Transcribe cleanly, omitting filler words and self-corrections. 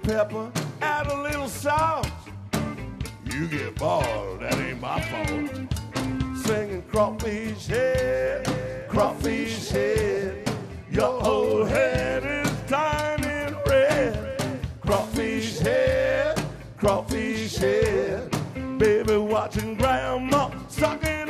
pepper, add a little salt. You get boiled, that ain't my fault. Singing crawfish head, crawfish head. Your whole head is tiny and red. Crawfish head, crawfish head. Baby watching grandma sucking